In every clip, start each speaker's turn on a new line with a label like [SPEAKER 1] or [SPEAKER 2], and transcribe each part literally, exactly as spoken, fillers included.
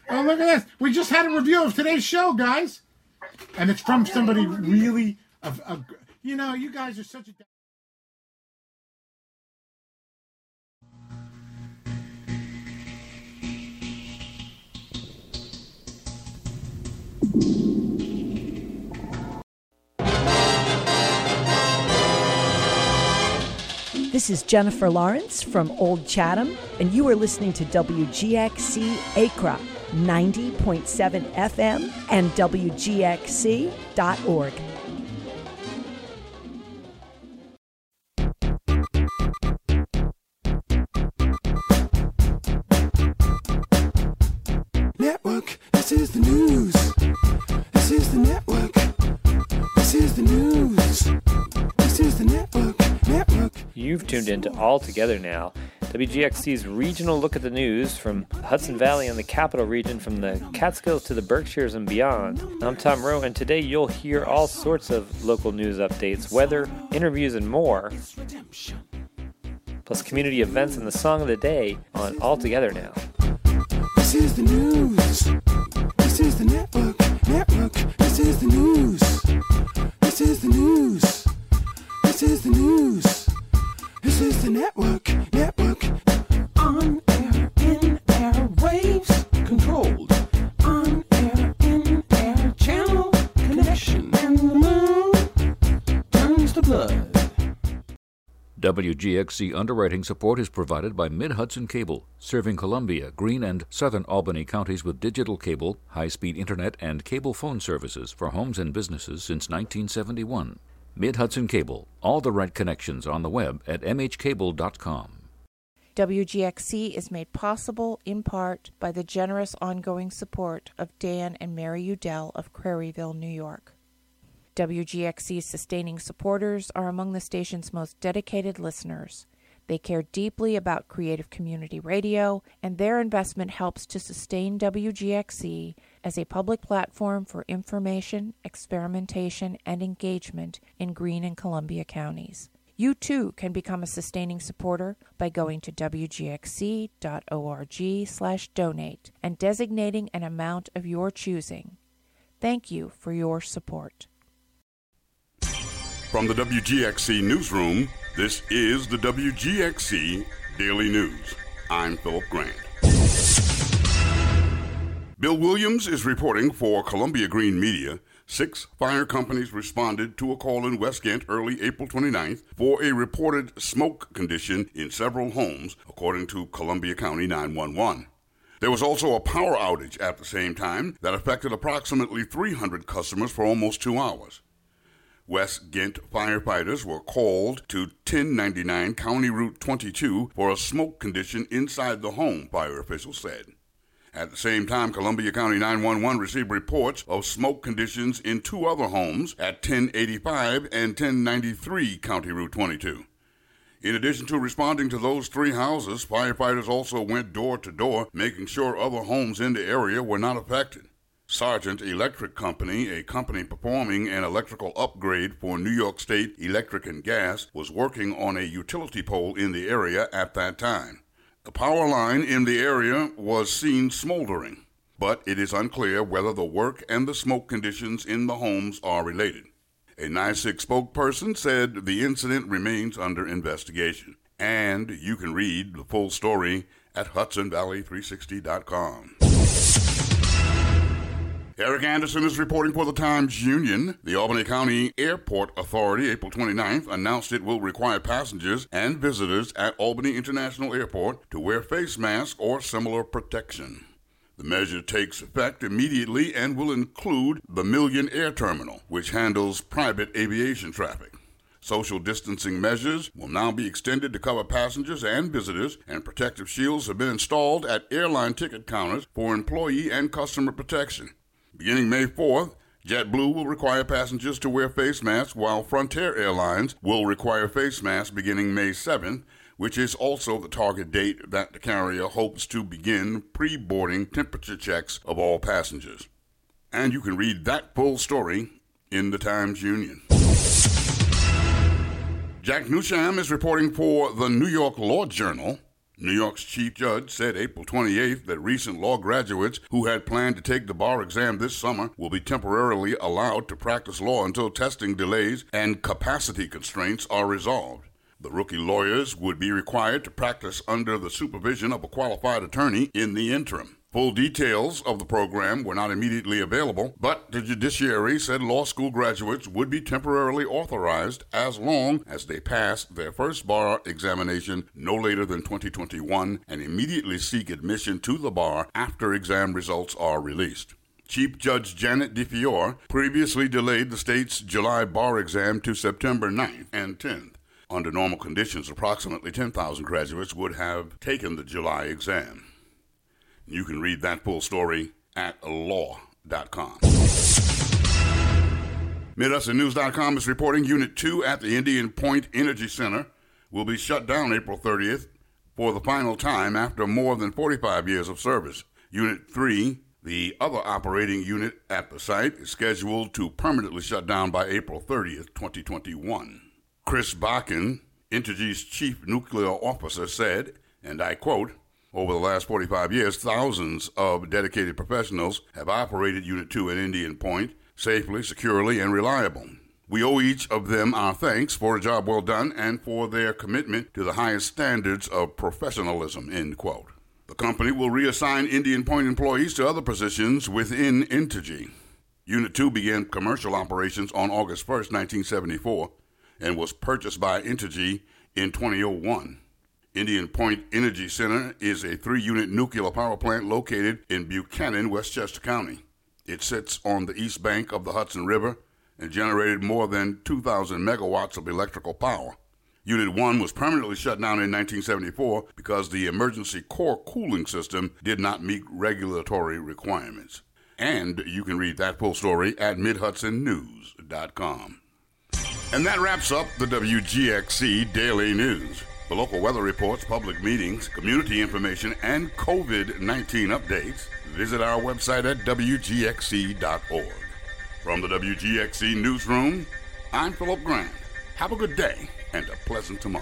[SPEAKER 1] Oh, look at this. We just had a review of today's show, guys. And it's from somebody really, of, of, you know, you guys are such a...
[SPEAKER 2] This is Jennifer Lawrence from Old Chatham, and you are listening to W G X C Accra, ninety point seven F M and W G X C dot org.
[SPEAKER 3] Network, this is the news. This is the network. This is the news. This is the network. Network.
[SPEAKER 4] You've tuned into All Together Now, W G X C's regional look at the news from the Hudson Valley and the Capital Region, from the Catskills to the Berkshires and beyond. I'm Tom Rowe, and today you'll hear all sorts of local news updates, weather, interviews, and more, plus community events and the song of the day on All Together Now.
[SPEAKER 3] This is the news. This is the network. Network. This is the news. This is the news. This is the news. This is the network. Network. On air, in air, waves controlled. On air, in air, channel connection. And the moon turns to blood.
[SPEAKER 5] W G X C underwriting support is provided by Mid-Hudson Cable, serving Columbia, Greene, and southern Albany counties with digital cable, high-speed internet, and cable phone services for homes and businesses since nineteen seventy-one. Mid-Hudson Cable, all the right connections on the web at m h cable dot com.
[SPEAKER 6] W G X C is made possible in part by the generous ongoing support of Dan and Mary Udell of Craryville, New York. W G X C's sustaining supporters are among the station's most dedicated listeners. They care deeply about creative community radio, and their investment helps to sustain W G X C as a public platform for information, experimentation, and engagement in Greene and Columbia counties. You too can become a sustaining supporter by going to w g x c dot org slash donate and designating an amount of your choosing. Thank you for your support.
[SPEAKER 7] From the W G X C Newsroom, this is the W G X C Daily News. I'm Philip Grant. Bill Williams is reporting for Columbia Green Media. Six fire companies responded to a call in West Ghent early April twenty-ninth for a reported smoke condition in several homes, according to Columbia County nine one one. There was also a power outage at the same time that affected approximately three hundred customers for almost two hours. West Ghent firefighters were called to ten ninety-nine County Route twenty-two for a smoke condition inside the home, fire officials said. At the same time, Columbia County nine one one received reports of smoke conditions in two other homes at ten eighty-five and ten ninety-three County Route twenty-two. In addition to responding to those three houses, firefighters also went door to door, making sure other homes in the area were not affected. Sargent Electric Company, a company performing an electrical upgrade for New York State Electric and Gas, was working on a utility pole in the area at that time. The power line in the area was seen smoldering, but it is unclear whether the work and the smoke conditions in the homes are related. A N I C spokesperson said the incident remains under investigation. And you can read the full story at hudson valley three sixty dot com. Eric Anderson is reporting for the Times-Union. The Albany County Airport Authority, April twenty-ninth, announced it will require passengers and visitors at Albany International Airport to wear face masks or similar protection. The measure takes effect immediately and will include the Million Air Terminal, which handles private aviation traffic. Social distancing measures will now be extended to cover passengers and visitors, and protective shields have been installed at airline ticket counters for employee and customer protection. Beginning May fourth, JetBlue will require passengers to wear face masks, while Frontier Airlines will require face masks beginning May seventh, which is also the target date that the carrier hopes to begin pre-boarding temperature checks of all passengers. And you can read that full story in the Times-Union. Jack Newsham is reporting for the New York Law Journal. New York's chief judge said April twenty-eighth that recent law graduates who had planned to take the bar exam this summer will be temporarily allowed to practice law until testing delays and capacity constraints are resolved. The rookie lawyers would be required to practice under the supervision of a qualified attorney in the interim. Full details of the program were not immediately available, but the judiciary said law school graduates would be temporarily authorized as long as they passed their first bar examination no later than twenty twenty-one and immediately seek admission to the bar after exam results are released. Chief Judge Janet DeFiore previously delayed the state's July bar exam to September ninth and tenth. Under normal conditions, approximately ten thousand graduates would have taken the July exam. You can read that full story at law dot com. Mid Hudson News dot com is reporting Unit two at the Indian Point Energy Center will be shut down April thirtieth for the final time after more than forty-five years of service. Unit three, the other operating unit at the site, is scheduled to permanently shut down by April thirtieth, twenty twenty-one. Chris Bakken, Entergy's chief nuclear officer, said, and I quote, "Over the last forty-five years, thousands of dedicated professionals have operated Unit two at Indian Point safely, securely, and reliably. We owe each of them our thanks for a job well done and for their commitment to the highest standards of professionalism," end quote. The company will reassign Indian Point employees to other positions within Entergy. Unit two began commercial operations on August first, nineteen seventy-four, and was purchased by Entergy in two thousand one. Indian Point Energy Center is a three-unit nuclear power plant located in Buchanan, Westchester County. It sits on the east bank of the Hudson River and generated more than two thousand megawatts of electrical power. Unit one was permanently shut down in nineteen seventy-four because the emergency core cooling system did not meet regulatory requirements. And you can read that full story at mid hudson news dot com. And that wraps up the W G X C Daily News. For local weather reports, public meetings, community information, and covid nineteen updates, visit our website at W G X C dot org. From the W G X C Newsroom, I'm Philip Grant. Have a good day and a pleasant tomorrow.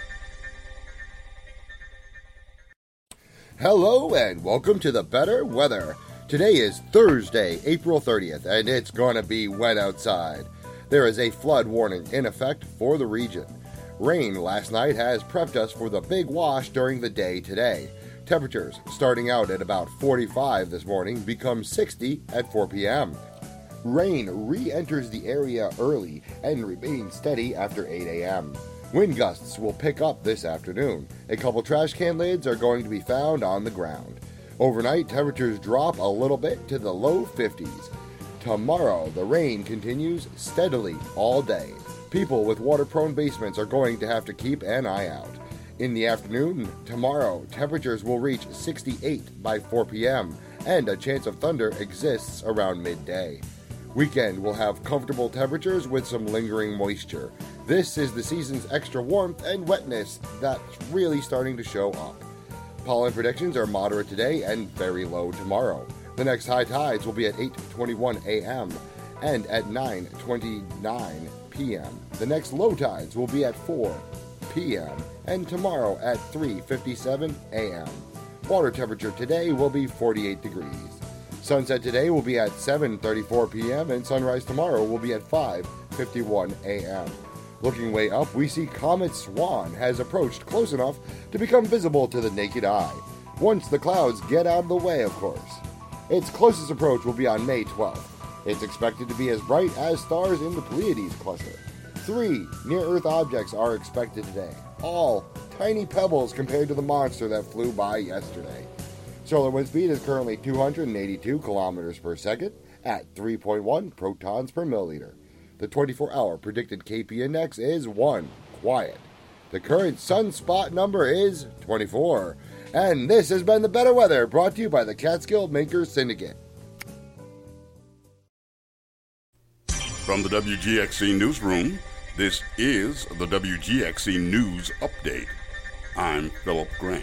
[SPEAKER 8] Hello and welcome to the Better Weather. Today is Thursday, April thirtieth, and it's gonna be wet outside. There is a flood warning in effect for the region. Rain last night has prepped us for the big wash during the day today. Temperatures starting out at about forty-five this morning become sixty at four p.m. Rain re-enters the area early and remains steady after eight a.m. Wind gusts will pick up this afternoon. A couple trash can lids are going to be found on the ground. Overnight, temperatures drop a little bit to the low fifties. Tomorrow, the rain continues steadily all day. People with water-prone basements are going to have to keep an eye out. In the afternoon, tomorrow, temperatures will reach sixty-eight by four p.m., and a chance of thunder exists around midday. Weekend will have comfortable temperatures with some lingering moisture. This is the season's extra warmth and wetness that's really starting to show up. Pollen predictions are moderate today and very low tomorrow. The next high tides will be at eight twenty-one a.m. and at nine twenty-nine p.m. The next low tides will be at four p.m. and tomorrow at three fifty-seven a.m. Water temperature today will be forty-eight degrees. Sunset today will be at seven thirty-four p.m. and sunrise tomorrow will be at five fifty-one a.m. Looking way up, we see Comet Swan has approached close enough to become visible to the naked eye. Once the clouds get out of the way, of course. Its closest approach will be on May twelfth. It's expected to be as bright as stars in the Pleiades cluster. Three near-Earth objects are expected today, all tiny pebbles compared to the monster that flew by yesterday. Solar wind speed is currently two hundred eighty-two kilometers per second at three point one protons per milliliter. The twenty-four hour predicted K P index is one, quiet. The current sunspot number is twenty-four. And this has been the Better Weather, brought to you by the Catskill Makers Syndicate.
[SPEAKER 7] From the W G X C Newsroom, this is the W G X C News Update. I'm Philip Grant.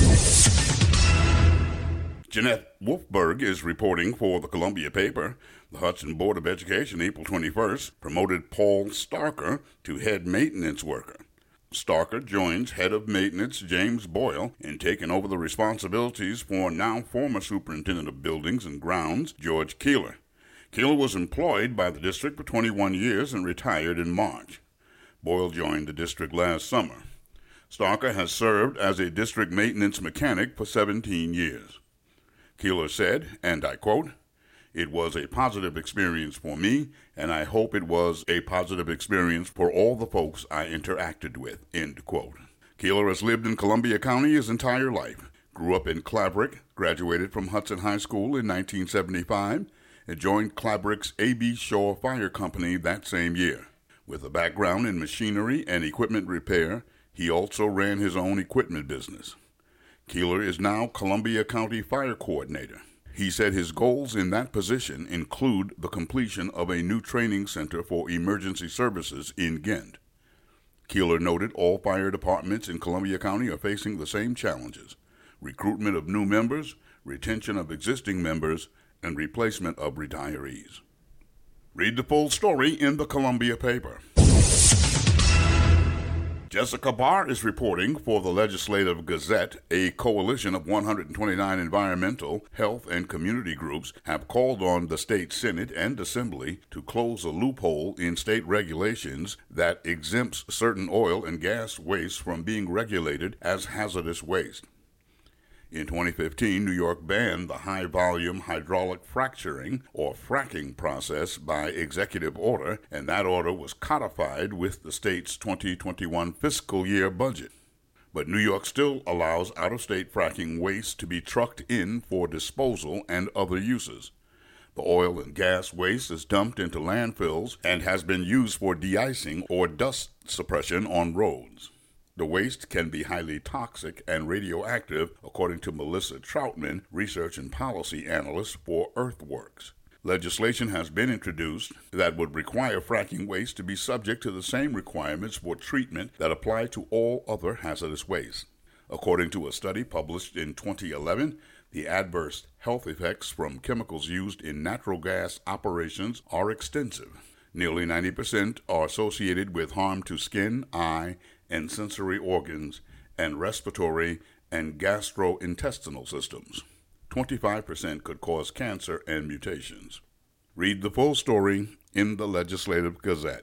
[SPEAKER 7] Jeanette Wolfberg is reporting for the Columbia paper. The Hudson Board of Education, April twenty-first, promoted Paul Starker to head maintenance worker. Starker joins head of maintenance James Boyle in taking over the responsibilities for now former superintendent of buildings and grounds George Keeler. Keeler was employed by the district for twenty-one years and retired in March. Boyle joined the district last summer. Starker has served as a district maintenance mechanic for seventeen years. Keeler said, and I quote, "It was a positive experience for me, and I hope it was a positive experience for all the folks I interacted with," end quote. Keeler has lived in Columbia County his entire life, grew up in Clabrook, graduated from Hudson High School in nineteen seventy-five, and joined Clabrook's A B Shore Fire Company that same year. With a background in machinery and equipment repair, he also ran his own equipment business. Keeler is now Columbia County Fire Coordinator. He said his goals in that position include the completion of a new training center for emergency services in Ghent. Keeler noted all fire departments in Columbia County are facing the same challenges: recruitment of new members, retention of existing members, and replacement of retirees. Read the full story in the Columbia paper. Jessica Barr is reporting for the Legislative Gazette. A coalition of one hundred twenty-nine environmental, health, and community groups have called on the state Senate and Assembly to close a loophole in state regulations that exempts certain oil and gas waste from being regulated as hazardous waste. In twenty fifteen, New York banned the high-volume hydraulic fracturing, or fracking, process by executive order, and that order was codified with the state's twenty twenty-one fiscal year budget. But New York still allows out-of-state fracking waste to be trucked in for disposal and other uses. The oil and gas waste is dumped into landfills and has been used for de-icing or dust suppression on roads. The waste can be highly toxic and radioactive, according to Melissa Troutman, research and policy analyst for Earthworks. Legislation has been introduced that would require fracking waste to be subject to the same requirements for treatment that apply to all other hazardous waste. According to a study published in twenty eleven, the adverse health effects from chemicals used in natural gas operations are extensive. Nearly ninety percent are associated with harm to skin, eye, and sensory organs, and respiratory and gastrointestinal systems. twenty-five percent could cause cancer and mutations. Read the full story in the Legislative Gazette.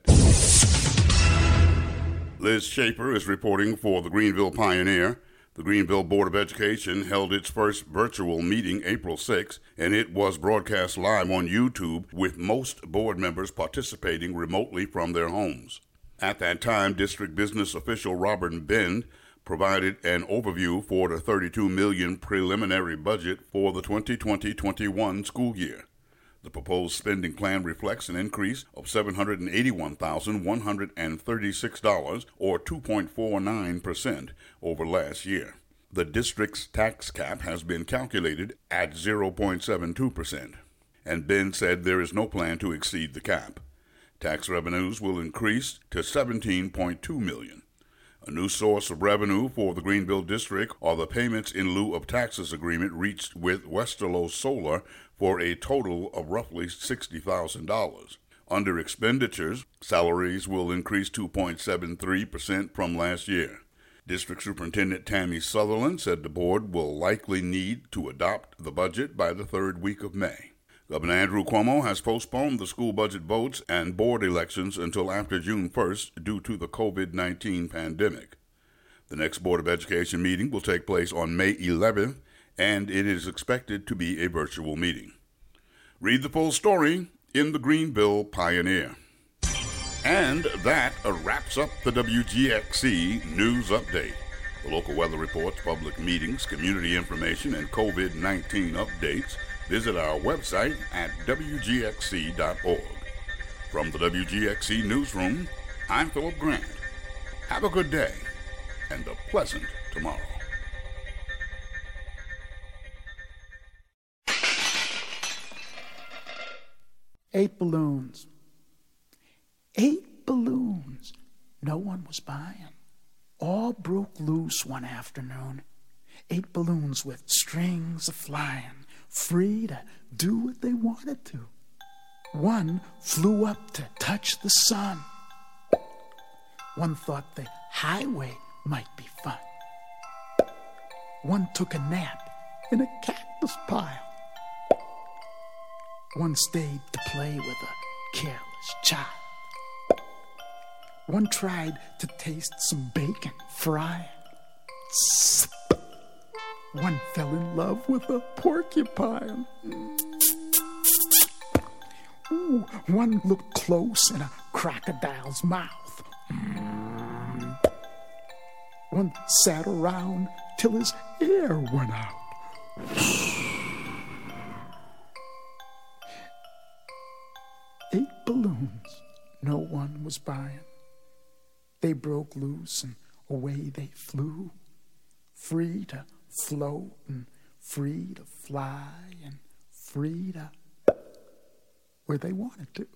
[SPEAKER 7] Liz Schaefer is reporting for the Greenville Pioneer. The Greenville Board of Education held its first virtual meeting April sixth, and it was broadcast live on YouTube, with most board members participating remotely from their homes. At that time, district business official Robert Bend provided an overview for the thirty-two million dollars preliminary budget for the twenty twenty twenty-one school year. The proposed spending plan reflects an increase of seven hundred eighty-one thousand one hundred thirty-six dollars, or two point four nine percent, over last year. The district's tax cap has been calculated at zero point seven two percent, and Ben said there is no plan to exceed the cap. Tax revenues will increase to seventeen point two million dollars. A new source of revenue for the Greenville District are the payments in lieu of taxes agreement reached with Westerlo Solar for a total of roughly sixty thousand dollars. Under expenditures, salaries will increase two point seven three percent from last year. District Superintendent Tammy Sutherland said the board will likely need to adopt the budget by the third week of May. Governor Andrew Cuomo has postponed the school budget votes and board elections until after June first due to the covid nineteen pandemic. The next Board of Education meeting will take place on May eleventh, and it is expected to be a virtual meeting. Read the full story in the Greenville Pioneer. And that wraps up the W G X C News Update. The local weather reports, public meetings, community information, and covid nineteen updates. Visit our website at W G X C dot org. From the W G X C Newsroom, I'm Philip Grant. Have a good day and a pleasant tomorrow.
[SPEAKER 9] Eight balloons. Eight balloons. No one was buying. All broke loose one afternoon. Eight balloons with strings a-flying, free to do what they wanted to. One flew up to touch the sun. One thought they highway might be fun. One took a nap in a cactus pile. One stayed to play with a careless child. One tried to taste some bacon frying. One fell in love with a porcupine. Ooh, one looked close in a crocodile's mouth. One sat around till his air went out. Eight balloons no one was buying. They broke loose and away they flew, free to float and free to fly and free to where they wanted to.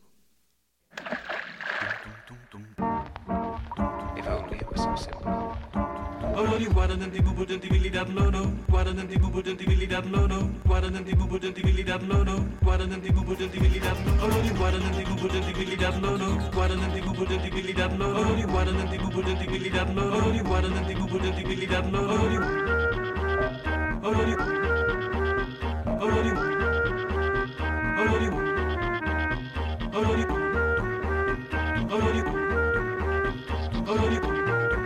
[SPEAKER 10] If only it was so simple.
[SPEAKER 11] Olori guadagnanti bubudanti villi dat lono, guadagnanti bubudanti villi dat lono, guadagnanti bubudanti villi dat lono, guadagnanti bubudanti villi dat lono, olori guadagnanti bubudanti villi dat lono, guadagnanti bubudanti villi dat lono, olori guadagnanti bubudanti villi dat lono, olori guadagnanti bubudanti villi dat lono, olori olori olori olori olori olori olori olori.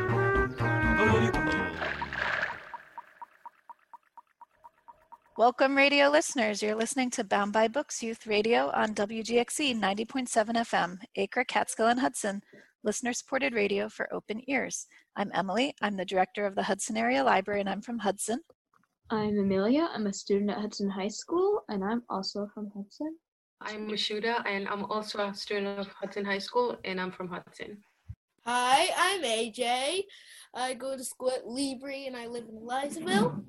[SPEAKER 12] Welcome, radio listeners. You're listening to Bound by Books Youth Radio on W G X C ninety point seven F M, Acre, Catskill, and Hudson, listener-supported radio for open ears. I'm Emily. I'm the director of the Hudson Area Library, and I'm from Hudson.
[SPEAKER 13] I'm Amelia. I'm a student at Hudson High School, and I'm also from Hudson.
[SPEAKER 14] I'm Mashuda, and I'm also a student of Hudson High School, and I'm from Hudson.
[SPEAKER 15] Hi, I'm A J. I go to school at Libri, and I live in Elizaville.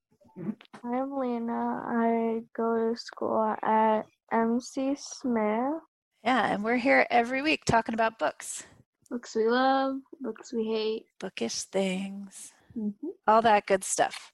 [SPEAKER 16] I'm Lena. I go to school at M C Smith.
[SPEAKER 12] Yeah, and we're here every week talking about books.
[SPEAKER 13] Books we love, books we hate.
[SPEAKER 12] Bookish things.
[SPEAKER 13] Mm-hmm.
[SPEAKER 12] All that good stuff.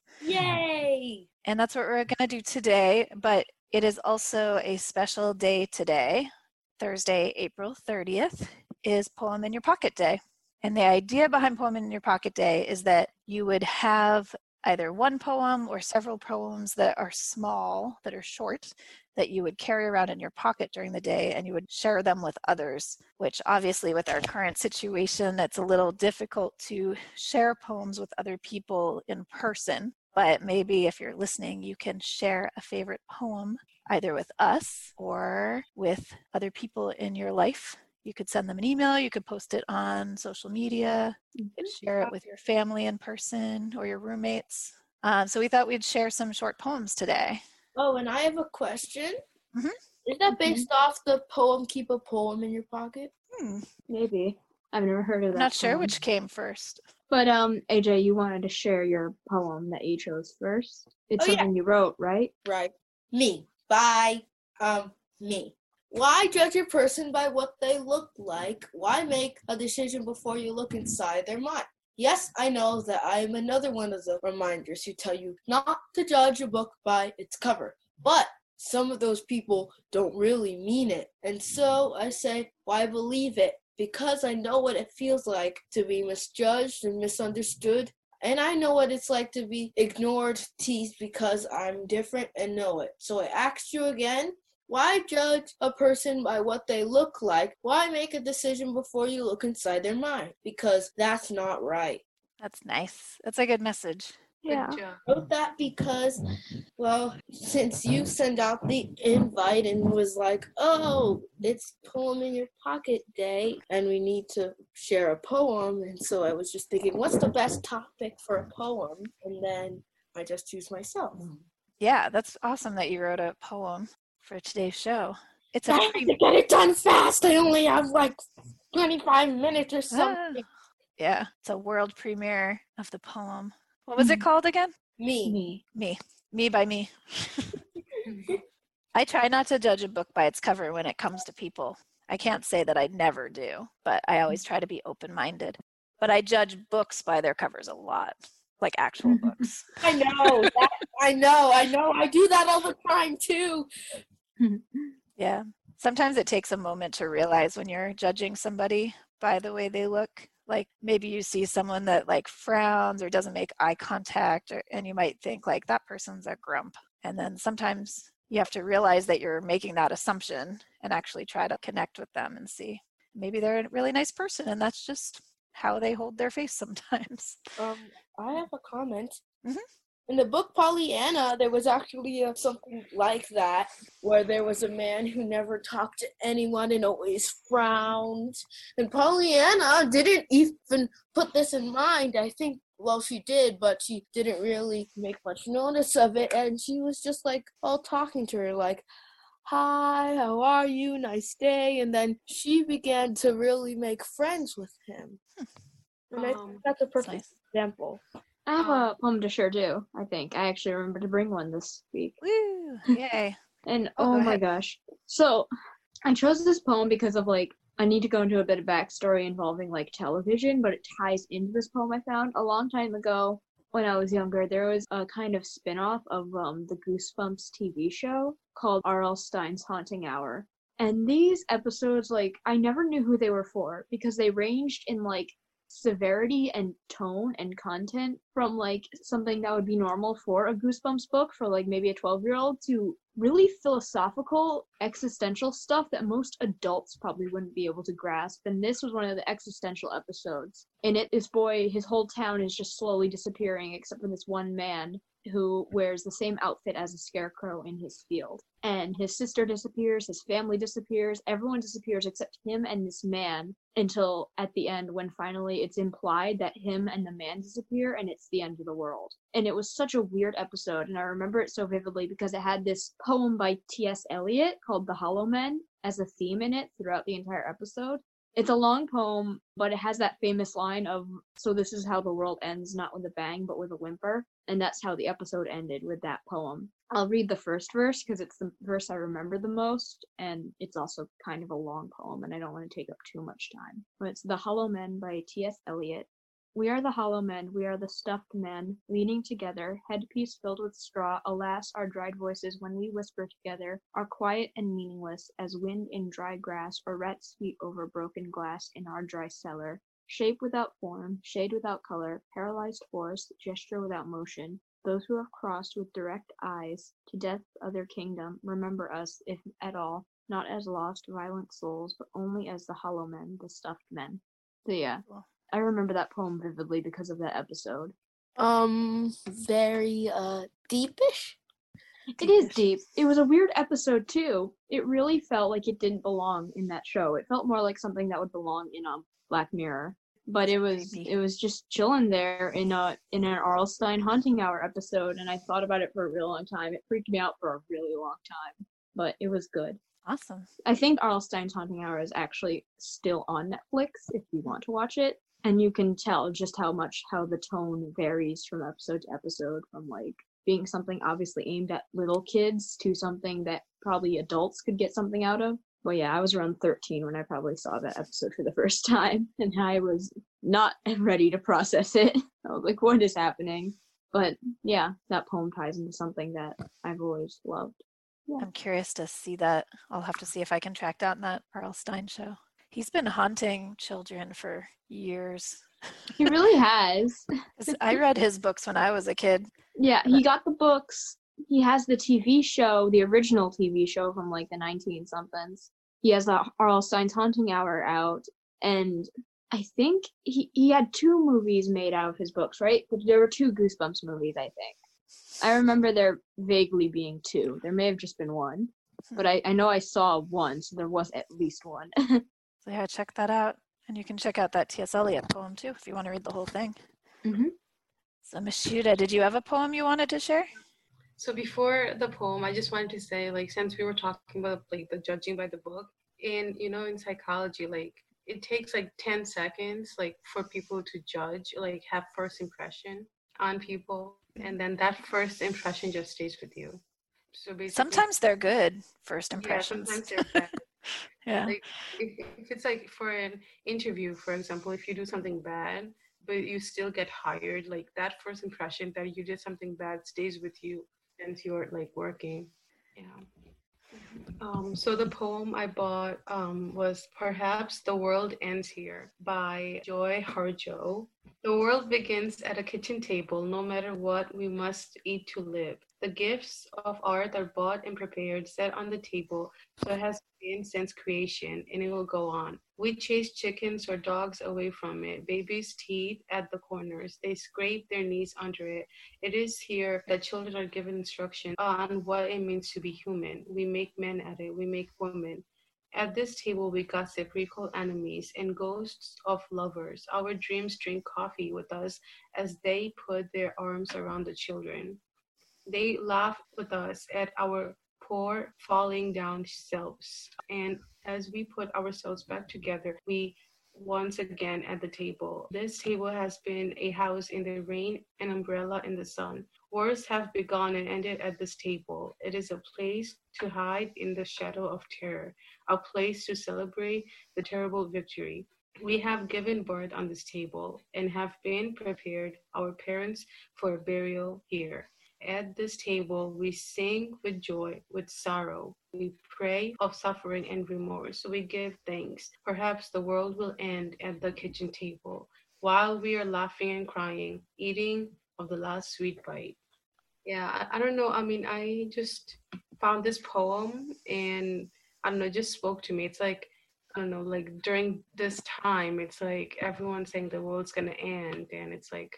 [SPEAKER 15] Yay!
[SPEAKER 12] And that's what we're going to do today, but it is also a special day today. Thursday, April thirtieth, is Poem in Your Pocket Day. And the idea behind Poem in Your Pocket Day is that you would have either one poem or several poems that are small, that are short, that you would carry around in your pocket during the day, and you would share them with others, which obviously with our current situation, it's a little difficult to share poems with other people in person. But maybe if you're listening, you can share a favorite poem either with us or with other people in your life. You could send them an email, you could post it on social media, you could share it with your family in person or your roommates. Um, so we thought we'd share some short poems today.
[SPEAKER 15] Oh, and I have a question.
[SPEAKER 12] Mm-hmm.
[SPEAKER 15] Is that based mm-hmm. off the poem, Keep a Poem in Your Pocket?
[SPEAKER 12] Hmm.
[SPEAKER 13] Maybe. I've never heard of that.
[SPEAKER 12] I'm not sure
[SPEAKER 13] poem.
[SPEAKER 12] which came first.
[SPEAKER 13] But um, A J, you wanted to share your poem that you chose first. It's
[SPEAKER 15] oh,
[SPEAKER 13] something
[SPEAKER 15] yeah.
[SPEAKER 13] you wrote, right?
[SPEAKER 15] Right. Me. By um me. Why judge a person by what they look like? Why make a decision before you look inside their mind? Yes, I know that I am another one of the reminders who tell you not to judge a book by its cover. But some of those people don't really mean it. And so I say, why believe it? Because I know what it feels like to be misjudged and misunderstood. And I know what it's like to be ignored, teased because I'm different and know it. So I ask you again, why judge a person by what they look like? Why make a decision before you look inside their mind? Because that's not right.
[SPEAKER 12] That's nice. That's a good message.
[SPEAKER 16] Yeah.
[SPEAKER 15] I wrote that because, well, since you sent out the invite and was like, oh, it's Poem in Your Pocket Day, and we need to share a poem. And so I was just thinking, what's the best topic for a poem? And then I just choose myself.
[SPEAKER 12] Yeah, that's awesome that you wrote a poem for today's show. It's a
[SPEAKER 15] I have to get it done fast. I only have like twenty-five minutes or something.
[SPEAKER 12] Ah, yeah, it's a world premiere of the poem. What was it called again?
[SPEAKER 15] Me.
[SPEAKER 13] Me.
[SPEAKER 12] Me. Me by me. I try not to judge a book by its cover when it comes to people. I can't say that I never do, but I always try to be open-minded. But I judge books by their covers a lot, like actual books.
[SPEAKER 15] I know. That, I know. I know. I do that all the time, too.
[SPEAKER 12] Yeah. Sometimes it takes a moment to realize when you're judging somebody by the way they look. Like maybe you see someone that like frowns or doesn't make eye contact, or, and you might think like that person's a grump. And then sometimes you have to realize that you're making that assumption and actually try to connect with them and see maybe they're a really nice person and that's just how they hold their face sometimes.
[SPEAKER 15] Um, I have a comment.
[SPEAKER 12] Mm-hmm.
[SPEAKER 15] In the book Pollyanna, there was actually uh, something like that, where there was a man who never talked to anyone and always frowned. And Pollyanna didn't even put this in mind. I think, well, she did, but she didn't really make much notice of it. And she was just like all talking to her, like, hi, how are you? Nice day. And then she began to really make friends with him. And I think that's a perfect
[SPEAKER 12] nice.
[SPEAKER 15] example.
[SPEAKER 13] I have a poem to share too, I think. I actually remember to bring one this week.
[SPEAKER 12] Woo! Yay.
[SPEAKER 13] And
[SPEAKER 12] Oh,
[SPEAKER 13] oh
[SPEAKER 12] go
[SPEAKER 13] my
[SPEAKER 12] ahead.
[SPEAKER 13] gosh. So I chose this poem because of like, I need to go into a bit of backstory involving like television, but it ties into this poem I found a long time ago when I was younger. There was a kind of spin-off of um, the Goosebumps T V show called R L. Stein's Haunting Hour. And these episodes, like, I never knew who they were for because they ranged in like severity and tone and content from like something that would be normal for a Goosebumps book for like maybe a twelve year old to really philosophical existential stuff that most adults probably wouldn't be able to grasp. And this was one of the existential episodes. In it, this boy, his whole town is just slowly disappearing except for this one man who wears the same outfit as a scarecrow in his field. And his sister disappears, his family disappears, everyone disappears except him and this man, until at the end when finally it's implied that him and the man disappear and it's the end of the world. And it was such a weird episode, and I remember it so vividly because it had this poem by T S Eliot called The Hollow Men as a theme in it throughout the entire episode. It's a long poem, but it has that famous line of, so this is how the world ends, not with a bang, but with a whimper. And that's how the episode ended, with that poem. I'll read the first verse because it's the verse I remember the most, and it's also kind of a long poem, and I don't want to take up too much time. But it's The Hollow Men by T S Eliot. We are the hollow men, we are the stuffed men, leaning together, headpiece filled with straw. Alas, our dried voices, when we whisper together, are quiet and meaningless as wind in dry grass, or rats sweep over broken glass in our dry cellar. Shape without form, shade without color, paralyzed force, gesture without motion. Those who have crossed with direct eyes to death's other kingdom, remember us, if at all, not as lost, violent souls, but only as the hollow men, the stuffed men. So yeah. I remember that poem vividly because of that episode.
[SPEAKER 15] Um, very, uh, deepish?
[SPEAKER 13] It is deep. It was a weird episode, too. It really felt like it didn't belong in that show. It felt more like something that would belong in um, Black Mirror. But it was it was just chilling there in a in an R L. Stine Haunting Hour episode, and I thought about it for a real long time. It freaked me out for a really long time, but it was good.
[SPEAKER 12] Awesome.
[SPEAKER 13] I think R L. Stine's Haunting Hour is actually still on Netflix if you want to watch it. And you can tell just how much how the tone varies from episode to episode, from like being something obviously aimed at little kids to something that probably adults could get something out of. Well, yeah, I was around thirteen when I probably saw that episode for the first time, and I was not ready to process it. I was like, what is happening? But yeah, that poem ties into something that I've always loved. Yeah.
[SPEAKER 12] I'm curious to see that. I'll have to see if I can track down that R L. Stine show. He's been haunting children for years.
[SPEAKER 13] He really has.
[SPEAKER 12] I read his books when I was a kid.
[SPEAKER 13] Yeah, he got the books. He has the T V show, the original T V show from like the nineteen somethings. He has the R L. Stine's Haunting Hour out, and I think he, he had two movies made out of his books, right? But there were two Goosebumps movies, I think. I remember there vaguely being two. There may have just been one, but I, I know I saw one, so there was at least one.
[SPEAKER 12] So yeah, check that out. And you can check out that T S. Eliot poem too if you want to read the whole thing.
[SPEAKER 13] Mm-hmm.
[SPEAKER 12] So Mishuda, did you have a poem you wanted to share?
[SPEAKER 14] So before the poem, I just wanted to say, like, since we were talking about like the judging by the book, in you know, in psychology, like it takes like ten seconds, like for people to judge, like have first impression on people, and then that first impression just stays with you. So basically,
[SPEAKER 12] sometimes they're good first impressions.
[SPEAKER 14] Yeah, sometimes they're bad.
[SPEAKER 12] Yeah.
[SPEAKER 14] Like if, if it's like for an interview, for example, if you do something bad, but you still get hired, like that first impression that you did something bad stays with you since you're like working. Yeah. Um, so the poem I bought um, was Perhaps the World Ends Here by Joy Harjo. The world begins at a kitchen table. No matter what, we must eat to live. The gifts of art are bought and prepared, set on the table. So it has been since creation, and it will go on. We chase chickens or dogs away from it. Babies' teeth at the corners. They scrape their knees under it. It is here that children are given instruction on what it means to be human. We make men at it. We make women. At this table, we gossip, recall enemies, and ghosts of lovers. Our dreams drink coffee with us as they put their arms around the children. They laugh with us at our poor falling down selves. And as we put ourselves back together, we once again at the table. This table has been a house in the rain, an umbrella in the sun. Wars have begun and ended at this table. It is a place to hide in the shadow of terror, a place to celebrate the terrible victory. We have given birth on this table and have been prepared our parents for a burial here. At this table, we sing with joy, with sorrow. We pray of suffering and remorse. We give thanks. Perhaps the world will end at the kitchen table while we are laughing and crying, eating of the last sweet bite. Yeah, I, I don't know. I mean, I just found this poem and I don't know, it just spoke to me. It's like, I don't know, like during this time, it's like everyone's saying the world's going to end and it's like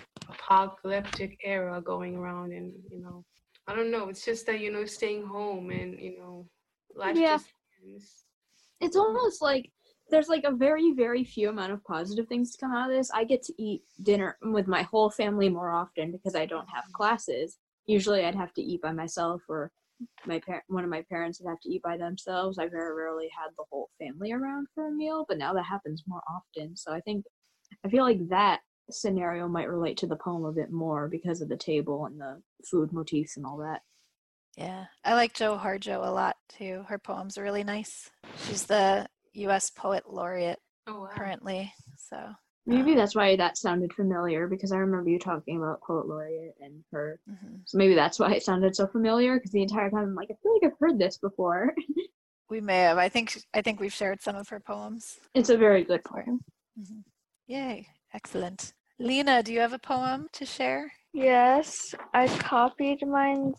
[SPEAKER 14] apocalyptic era going around and you know I don't know, it's just that you know staying home and you know life
[SPEAKER 13] Yeah.
[SPEAKER 14] just ends.
[SPEAKER 13] It's almost like there's like a very, very few amount of positive things to come out of this. I get to eat dinner with my whole family more often because I don't have classes. Usually I'd have to eat by myself or my par- one of my parents would have to eat by themselves. I very rarely had the whole family around for a meal, but now that happens more often. So I think, I feel like that scenario might relate to the poem a bit more because of the table and the food motifs and all that.
[SPEAKER 12] Yeah, I like Jo Harjo a lot too. Her poems are really nice. She's the U S Poet Laureate
[SPEAKER 14] oh, wow.
[SPEAKER 12] currently, so
[SPEAKER 13] maybe that's why that sounded familiar because I remember you talking about Poet Laureate and her.
[SPEAKER 12] Mm-hmm.
[SPEAKER 13] So maybe that's why it sounded so familiar because the entire time I'm like, I feel like I've heard this before.
[SPEAKER 12] We may have. I think I think we've shared some of her poems.
[SPEAKER 13] It's a very good poem.
[SPEAKER 12] Mm-hmm. Yay, excellent. Lena, do you have a poem to share?
[SPEAKER 16] Yes, I copied mine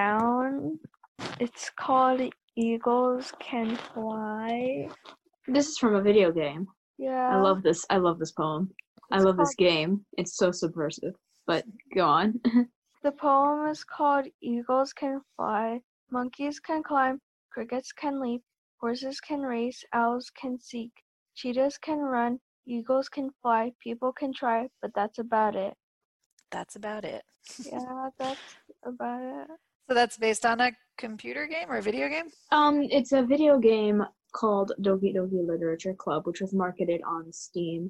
[SPEAKER 16] down. It's called Eagles Can Fly.
[SPEAKER 13] This is from a video game.
[SPEAKER 16] Yeah.
[SPEAKER 13] I love this. I love this poem. I love this game. It's so subversive. But go on.
[SPEAKER 16] The poem is called Eagles Can Fly, Monkeys Can Climb, Crickets Can Leap, Horses Can Race, Owls Can Seek, Cheetahs Can Run, Eagles Can Fly, People Can Try, but that's about it.
[SPEAKER 12] That's about it.
[SPEAKER 16] Yeah, that's about it.
[SPEAKER 12] So that's based on a computer game or a video game?
[SPEAKER 13] Um, it's a video game called Doki Doki Literature Club, which was marketed on Steam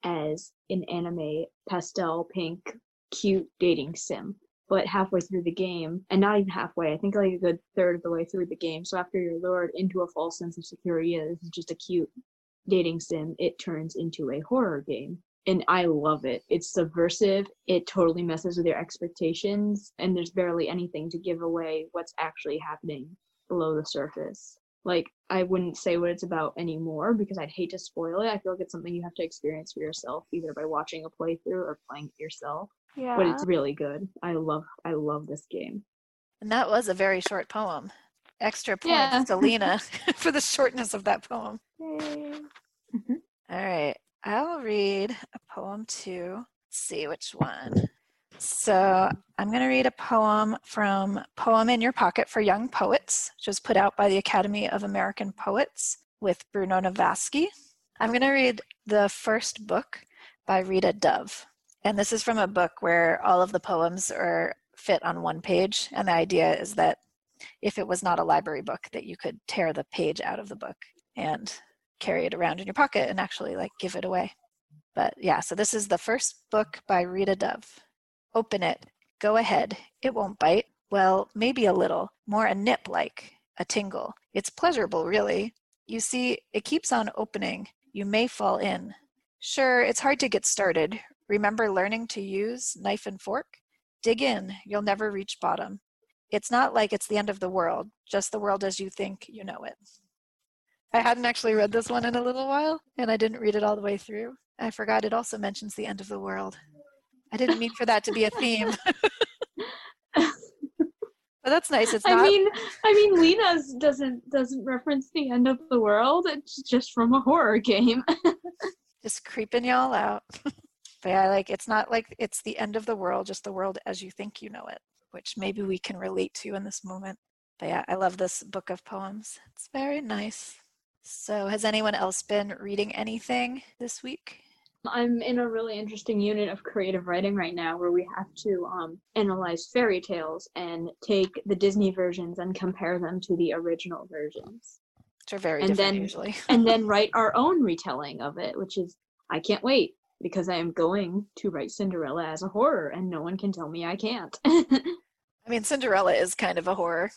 [SPEAKER 13] as an anime pastel pink cute dating sim. But halfway through the game, and not even halfway, I think like a good third of the way through the game, so after you're lured into a false sense of security, yeah, this is just a cute dating sim, it turns into a horror game. And I love it. It's subversive. It totally messes with your expectations, and there's barely anything to give away what's actually happening below the surface. Like, I wouldn't say what it's about anymore because I'd hate to spoil it. I feel like it's something you have to experience for yourself, either by watching a playthrough or playing it yourself.
[SPEAKER 16] Yeah.
[SPEAKER 13] But it's really good. I love I love this game.
[SPEAKER 12] And that was a very short poem. Extra points
[SPEAKER 13] Yeah.
[SPEAKER 12] to Lena for the shortness of that poem.
[SPEAKER 16] Yay.
[SPEAKER 12] All right. I'll read a poem too. Let's see which one. So I'm going to read a poem from Poem in Your Pocket for Young Poets, which was put out by the Academy of American Poets with Bruno Navasky. I'm going to read the first book by Rita Dove. And this is from a book where all of the poems are fit on one page. And the idea is that if it was not a library book, that you could tear the page out of the book and carry it around in your pocket and actually like give it away. But yeah, so this is the first book by Rita Dove. Open it. Go ahead. It won't bite. Well, maybe a little. More a nip like, a tingle. It's pleasurable, really. You see, it keeps on opening. You may fall in. Sure, it's hard to get started. Remember learning to use knife and fork? Dig in. You'll never reach bottom. it's not like it's the end of the world, just the world as you think you know it. I hadn't actually read this one in a little while, and I didn't read it all the way through. I forgot it also mentions the end of the world. I didn't mean for that to be a theme. But that's nice. It's not.
[SPEAKER 13] I mean, I mean, Lena's doesn't doesn't reference the end of the world. It's just from a horror game.
[SPEAKER 12] Just creeping y'all out. But yeah, like it's not like it's the end of the world, just the world as you think you know it, which maybe we can relate to in this moment. But yeah, I love this book of poems. It's very nice. So has anyone else been reading anything this week?
[SPEAKER 13] I'm in a really interesting unit of creative writing right now where we have to um, analyze fairy tales and take the Disney versions and compare them to the original versions.
[SPEAKER 12] Which are very
[SPEAKER 13] and
[SPEAKER 12] different
[SPEAKER 13] then,
[SPEAKER 12] usually.
[SPEAKER 13] And then write our own retelling of it, which is, I can't wait because I am going to write Cinderella as a horror and no one can tell me I can't.
[SPEAKER 12] I mean, Cinderella is kind of a horror.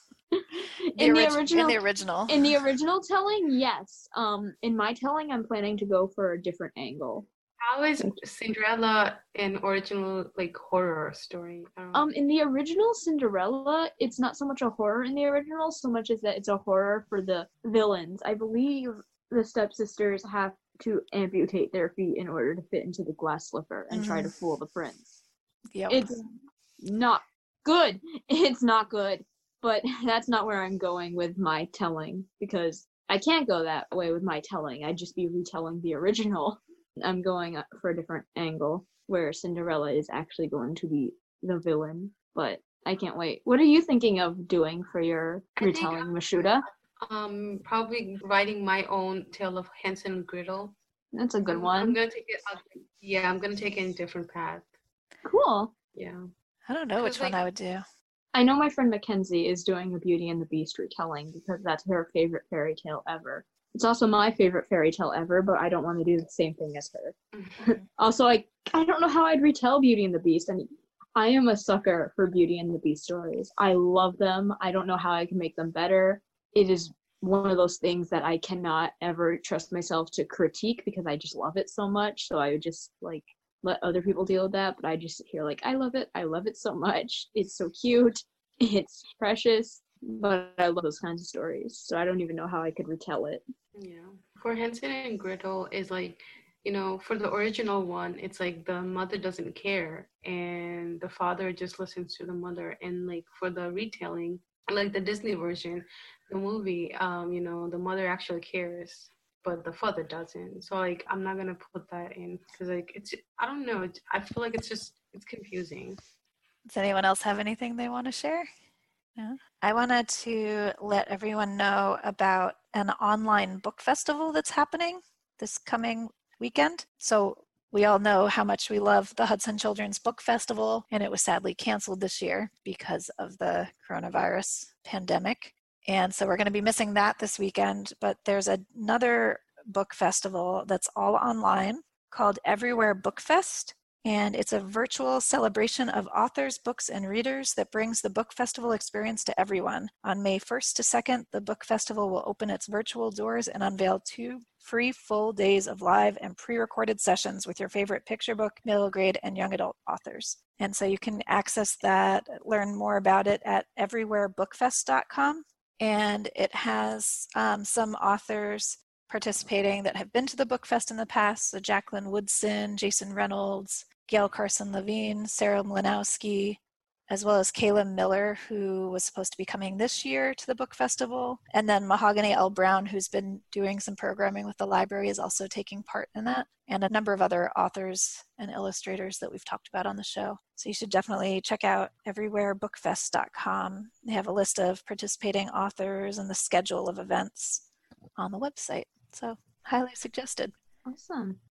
[SPEAKER 12] The
[SPEAKER 13] in
[SPEAKER 12] orig-
[SPEAKER 13] the original,
[SPEAKER 12] in the original,
[SPEAKER 13] in the original telling, yes. Um, in my telling, I'm planning to go for a different angle.
[SPEAKER 14] How is Cinderella an original like horror story? I don't know.
[SPEAKER 13] Um, in the original Cinderella, it's not so much a horror in the original, so much as that it's a horror for the villains. I believe the stepsisters have to amputate their feet in order to fit into the glass slipper and mm. try to fool the prince.
[SPEAKER 12] Yep.
[SPEAKER 13] It's not good. It's not good. But that's not where I'm going with my telling, because I can't go that way with my telling. I'd just be retelling the original. I'm going for a different angle, where Cinderella is actually going to be the villain. But I can't wait. What are you thinking of doing for your
[SPEAKER 14] I
[SPEAKER 13] retelling, Mashuda?
[SPEAKER 14] Um, probably writing my own tale of Hansel and Gretel.
[SPEAKER 13] That's a good
[SPEAKER 14] I'm,
[SPEAKER 13] one.
[SPEAKER 14] I'm gonna take it. Yeah, I'm gonna take it in a different path.
[SPEAKER 13] Cool.
[SPEAKER 14] Yeah.
[SPEAKER 12] I don't know which
[SPEAKER 14] like,
[SPEAKER 12] one I would do.
[SPEAKER 13] I know my friend Mackenzie is doing a Beauty and the Beast retelling because that's her favorite fairy tale ever. It's also my favorite fairy tale ever, but I don't want to do the same thing as her. Mm-hmm. Also, I I don't know how I'd retell Beauty and the Beast, and I am a sucker for Beauty and the Beast stories. I love them. I don't know how I can make them better. It is one of those things that I cannot ever trust myself to critique because I just love it so much. So I would just like let other people deal with that, but I just sit here like, I love it. I love it so much. It's so cute. It's precious, but I love those kinds of stories. So I don't even know how I could retell it.
[SPEAKER 14] Yeah. For Hansel and Gretel is like, you know, for the original one, it's like the mother doesn't care and the father just listens to the mother. And like for the retelling, like the Disney version, the movie, um, you know, the mother actually cares, but the father doesn't. So like I'm not gonna put that in because like it's I don't know. It's, I feel like it's just it's confusing.
[SPEAKER 12] Does anyone else have anything they want to share? No. I wanted to let everyone know about an online book festival that's happening this coming weekend. So we all know how much we love the Hudson Children's Book Festival, and it was sadly canceled this year because of the coronavirus pandemic. And so we're going to be missing that this weekend, but there's another book festival that's all online called Everywhere Book Fest. And it's a virtual celebration of authors, books, and readers that brings the book festival experience to everyone. On May first to second, the book festival will open its virtual doors and unveil two free full days of live and pre-recorded sessions with your favorite picture book, middle grade, and young adult authors. And so you can access that, learn more about it at everywhere book fest dot com. And it has um, some authors participating that have been to the Book Fest in the past, so Jacqueline Woodson, Jason Reynolds, Gail Carson Levine, Sarah Mlinowski, as well as Kayla Miller, who was supposed to be coming this year to the book festival. And then Mahogany L. Brown, who's been doing some programming with the library, is also taking part in that. And a number of other authors and illustrators that we've talked about on the show. So you should definitely check out everywhere book fest dot com. They have a list of participating authors and the schedule of events on the website. So highly suggested.
[SPEAKER 13] Awesome.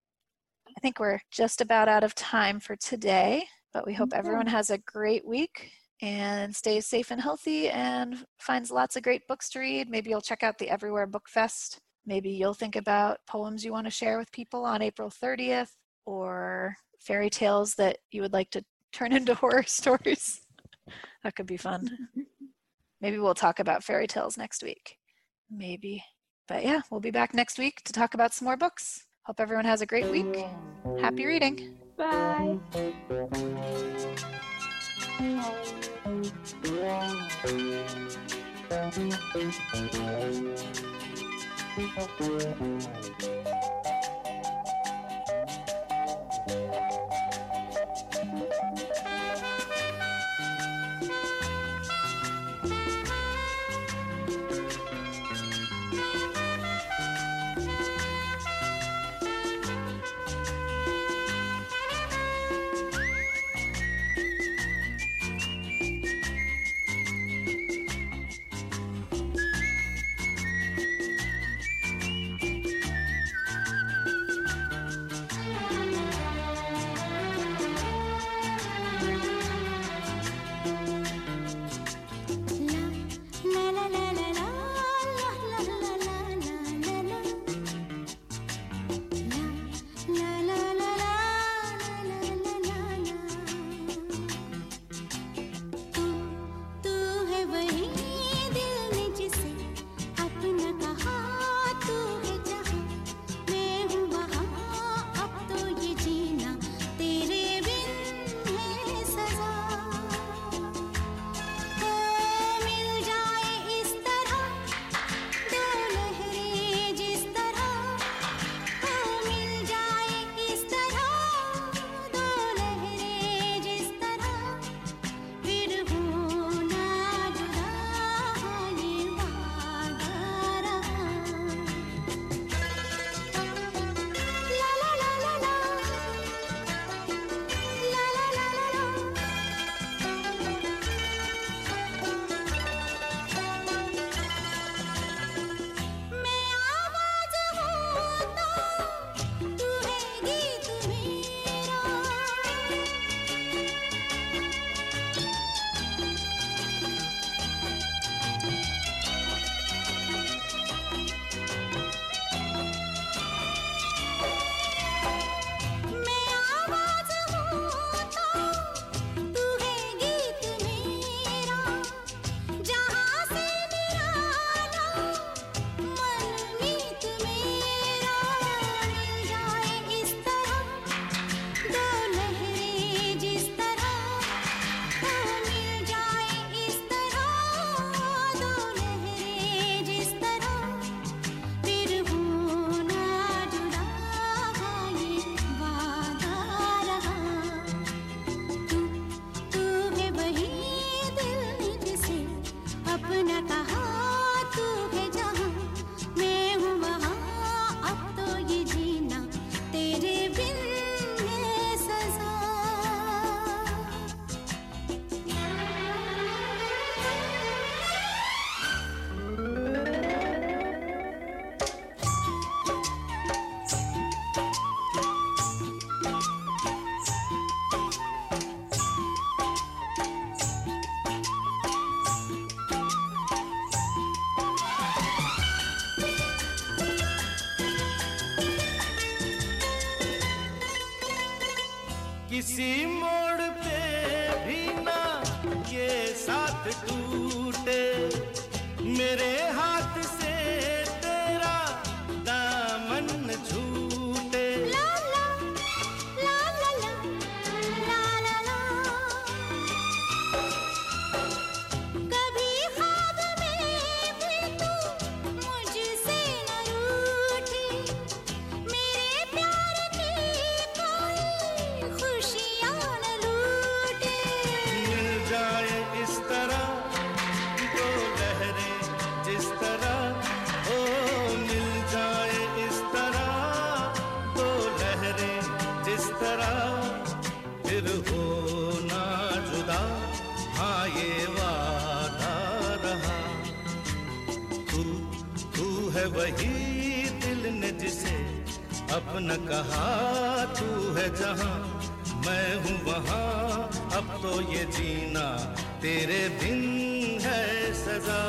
[SPEAKER 12] I think we're just about out of time for today, but we hope
[SPEAKER 13] Okay.
[SPEAKER 12] everyone has a great week and stays safe and healthy and finds lots of great books to read. Maybe you'll check out the Everywhere Book Fest. Maybe you'll think about poems you want to share with people on April thirtieth or fairy tales that you would like to turn into horror stories. That could be fun. Maybe we'll talk about fairy tales next week. Maybe. But yeah, we'll be back next week to talk about some more books. Hope everyone has a great week. Happy reading.
[SPEAKER 13] Bye.
[SPEAKER 17] किसी मोड़ पे भी ना ये साथ टूटे, मेरे हाथ से तेरा दामन छूटे।
[SPEAKER 18] ला ला ला ला ला ला ला ला। कभी ख्वाब में भी तू मुझसे न रूठी, मेरे प्यार की कोई खुशियाँ न लूटे।
[SPEAKER 17] मिल जाए इस तरह दो लहरें जिस तरह, ओ मिल जाए इस तरह दो लहरें जिस तरह, फिर हो ना जुदा, हाँ ये वादा रहा। तू तू है वही दिल ने जिसे अपना कहा, तू है जहाँ मैं हूँ वहाँ, अब तो ये जीना तेरे बिन है सजा।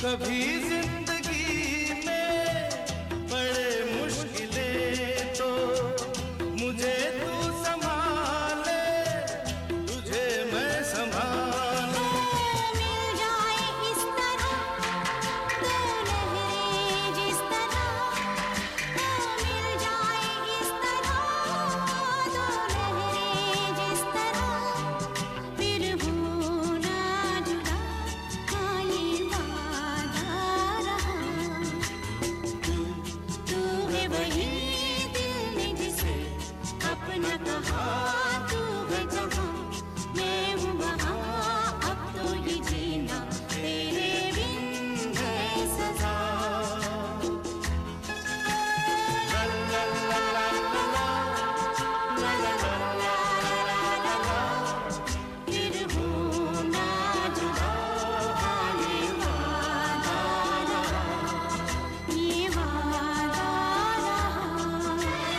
[SPEAKER 17] कभी जिंदगी में बड़े मुश्किलें तो मुझे तू संभाले, तुझे मैं संभालूं।
[SPEAKER 18] मिल जाए इस तरह दो लहरें जिस तरह, मिल जाए इस तरह दो लहरें जिस तरह, फिर हो ना जुदा हाँ ये वादा रहा। तू तू है वही दिल ने जिसे अपना कहा, तू है जहाँ मैं हूँ वहाँ, अब तो ये जीना तेरे बिन है सजा। ला ला ला ला ला ला, ला ला ला ला ला ला ला, फिर हो ना जुदा हाँ ये वादा रहा, ये वादा रहा।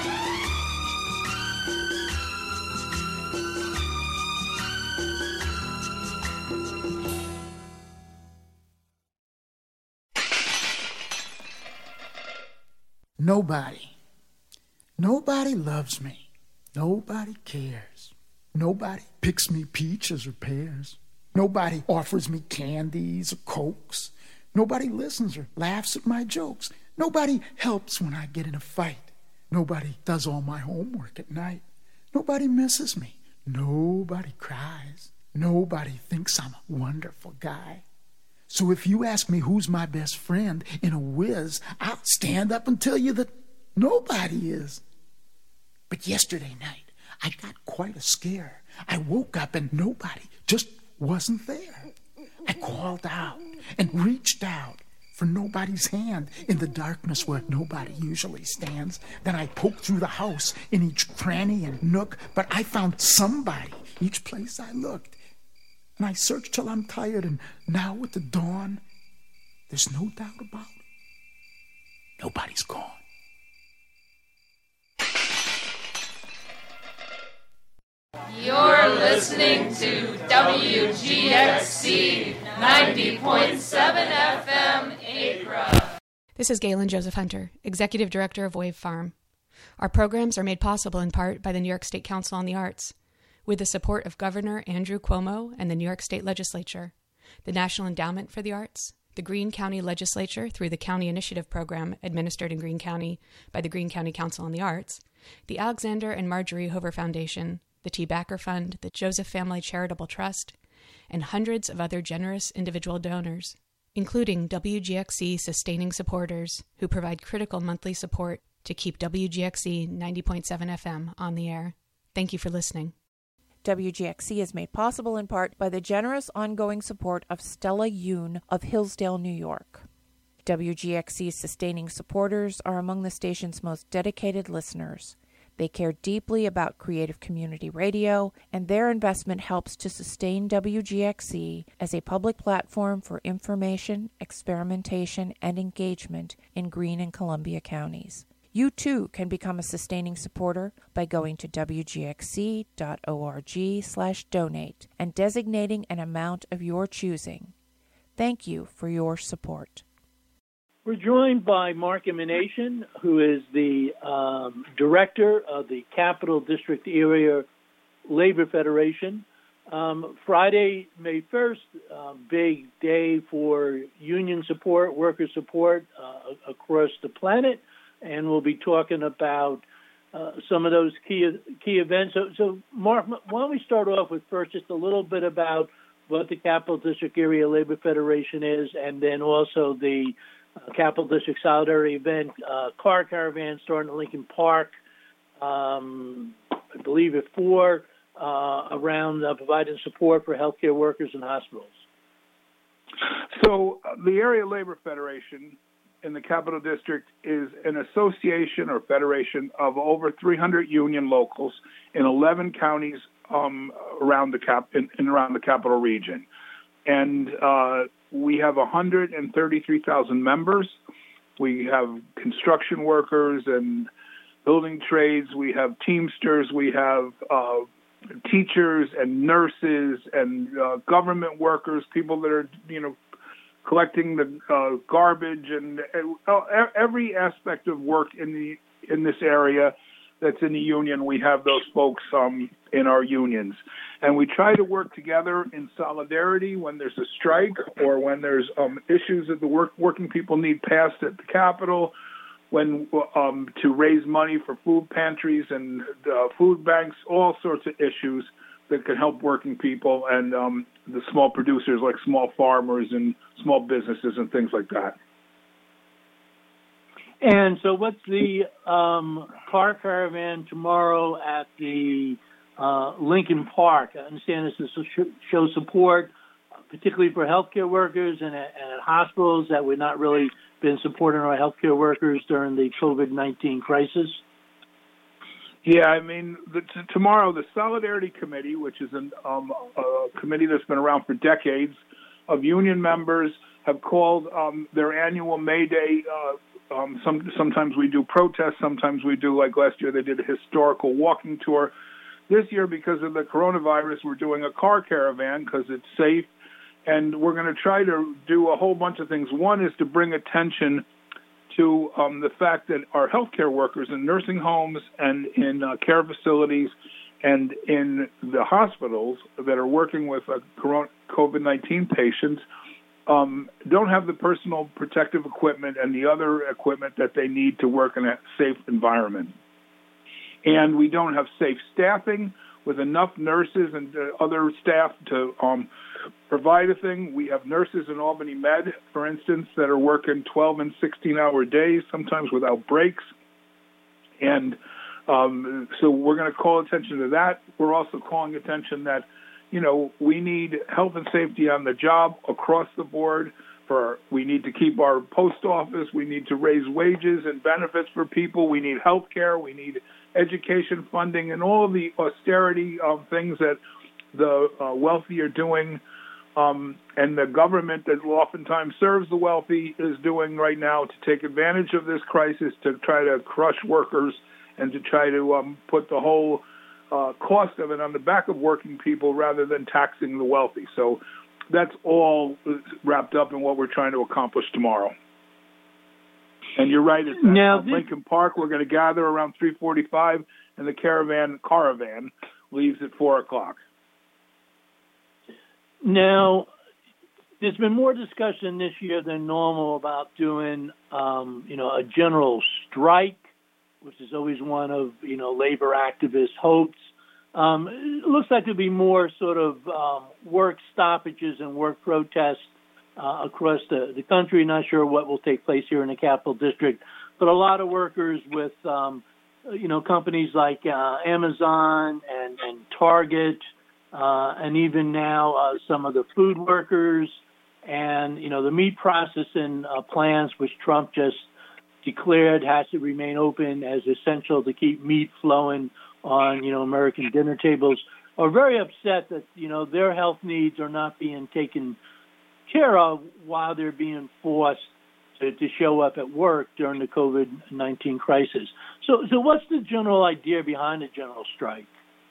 [SPEAKER 9] Nobody. Nobody loves me. Nobody cares. Nobody picks me peaches or pears. Nobody offers me candies or cokes. Nobody listens or laughs at my jokes. Nobody helps when I get in a fight. Nobody does all my homework at night. Nobody misses me. Nobody cries. Nobody thinks I'm a wonderful guy. So if you ask me who's my best friend in a whiz, I'll stand up and tell you that nobody is. But yesterday night, I got quite a scare. I woke up and nobody just wasn't there. I called out and reached out for nobody's hand in the darkness where nobody usually stands. Then I poked through the house in each cranny and nook, but I found somebody each place I looked. And I searched till I'm tired, and now with the dawn, there's no doubt about it. Nobody's gone.
[SPEAKER 19] You're listening to W G X C ninety point seven F M Acra.
[SPEAKER 20] This is Galen Joseph Hunter, Executive Director of Wave Farm. Our programs are made possible in part by the New York State Council on the Arts, with the support of Governor Andrew Cuomo and the New York State Legislature, the National Endowment for the Arts, the Greene County Legislature through the County Initiative Program administered in Greene County by the Greene County Council on the Arts, the Alexander and Marjorie Hoover Foundation, the T. Backer Fund, the Joseph Family Charitable Trust, and hundreds of other generous individual donors, including W G X C sustaining supporters who provide critical monthly support to keep W G X C ninety point seven F M on the air. Thank you for listening.
[SPEAKER 6] W G X C is made possible in part by the generous ongoing support of Stella Yoon of Hillsdale, New York. W G X C's sustaining supporters are among the station's most dedicated listeners. They care deeply about creative community radio, and their investment helps to sustain W G X C as a public platform for information, experimentation, and engagement in Greene and Columbia counties. You too can become a sustaining supporter by going to W G X C dot org slash donate and designating an amount of your choosing. Thank you for your support.
[SPEAKER 21] We're joined by Mark Emanation, who is the um, director of the Capital District Area Labor Federation. Um, Friday, May first, uh, big day for union support, worker support uh, across the planet. And we'll be talking about uh, some of those key key events. So, so, Mark, why don't we start off with first just a little bit about what the Capital District Area Labor Federation is, and then also the uh, Capital District Solidarity event, uh, car caravan starting at Lincoln Park, um, I believe at four, uh, around uh, providing support for healthcare workers and hospitals.
[SPEAKER 22] So uh, the Area Labor Federation in the Capital District is an association or federation of over three hundred union locals in eleven counties um, around the cap in, in around the capital region, and uh, we have one hundred thirty-three thousand members. We have construction workers and building trades. We have Teamsters. We have uh, teachers and nurses and uh, government workers, people that are you know collecting the uh, garbage and uh, every aspect of work in the in this area that's in the union. We have those folks um, in our unions, and we try to work together in solidarity when there's a strike or when there's um, issues that the work, working people need passed at the Capitol, when um, to raise money for food pantries and uh, food banks, all sorts of issues that can help working people and um, the small producers like small farmers and small businesses and things like that.
[SPEAKER 21] And so what's the um, car caravan tomorrow at the uh, Lincoln Park? I understand this is to show support, particularly for healthcare workers and at, and at hospitals that we've not really been supporting our healthcare workers during the COVID nineteen crisis.
[SPEAKER 22] Yeah, I mean, the, t- tomorrow the Solidarity Committee, which is an, um, a committee that's been around for decades, of union members have called um, their annual May Day. Uh, um, some, sometimes we do protests. Sometimes we do, like last year, they did a historical walking tour. This year, because of the coronavirus, we're doing a car caravan because it's safe. And we're going to try to do a whole bunch of things. One is to bring attention to um, the fact that our healthcare workers in nursing homes and in uh, care facilities and in the hospitals that are working with uh, COVID nineteen patients um, don't have the personal protective equipment and the other equipment that they need to work in a safe environment. And we don't have safe staffing with enough nurses and uh, other staff to um, provide a thing. We have nurses in Albany Med, for instance, that are working twelve and sixteen-hour days, sometimes without breaks. And um, so we're going to call attention to that. We're also calling attention that, you know, we need health and safety on the job across the board. For we need to keep our post office. We need to raise wages and benefits for people. We need health care. We need education funding and all of the austerity um, things that the uh, wealthy are doing, um, and the government that oftentimes serves the wealthy is doing right now to take advantage of this crisis to try to crush workers and to try to um, put the whole uh, cost of it on the back of working people rather than taxing the wealthy. So that's all wrapped up in what we're trying to accomplish tomorrow. And you're right, it's
[SPEAKER 21] now,
[SPEAKER 22] at Lincoln Park. We're going to gather around three forty-five, and the caravan caravan leaves at four o'clock.
[SPEAKER 21] Now, there's been more discussion this year than normal about doing, um, you know, a general strike, which is always one of, you know, labor activists' hopes. Um, it looks like there'll be more sort of um, work stoppages and work protests uh, across the, the country. Not sure what will take place here in the Capital District, but a lot of workers with, um, you know, companies like uh, Amazon and, and Target, uh, and even now uh, some of the food workers and, you know, the meat processing uh, plants, which Trump just declared has to remain open as essential to keep meat flowing on, you know, American dinner tables, are very upset that, you know, their health needs are not being taken care of while they're being forced to, to show up at work during the COVID nineteen crisis. So, so what's the general idea behind the general strike?